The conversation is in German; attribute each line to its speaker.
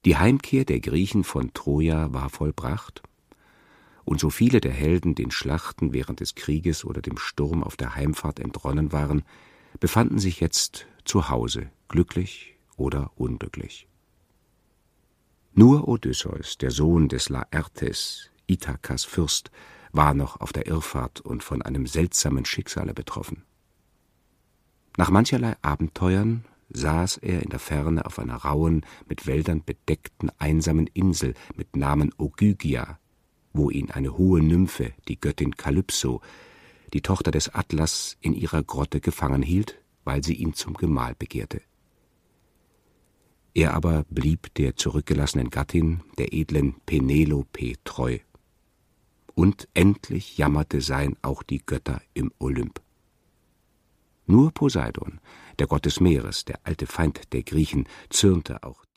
Speaker 1: Die Heimkehr der Griechen von Troja war vollbracht, und so viele der Helden den Schlachten während des Krieges oder dem Sturm auf der Heimfahrt entronnen waren, befanden sich jetzt zu Hause, glücklich oder unglücklich. Nur Odysseus, der Sohn des Laertes, Ithakas Fürst, war noch auf der Irrfahrt und von einem seltsamen Schicksale betroffen. Nach mancherlei Abenteuern saß er in der Ferne auf einer rauen, mit Wäldern bedeckten, einsamen Insel mit Namen Ogygia, wo ihn eine hohe Nymphe, die Göttin Kalypso, die Tochter des Atlas, in ihrer Grotte gefangen hielt, weil sie ihn zum Gemahl begehrte. Er aber blieb der zurückgelassenen Gattin, der edlen Penelope, treu. Und endlich jammerte sein auch die Götter im Olymp. Nur Poseidon, der Gott des Meeres, der alte Feind der Griechen, zürnte auch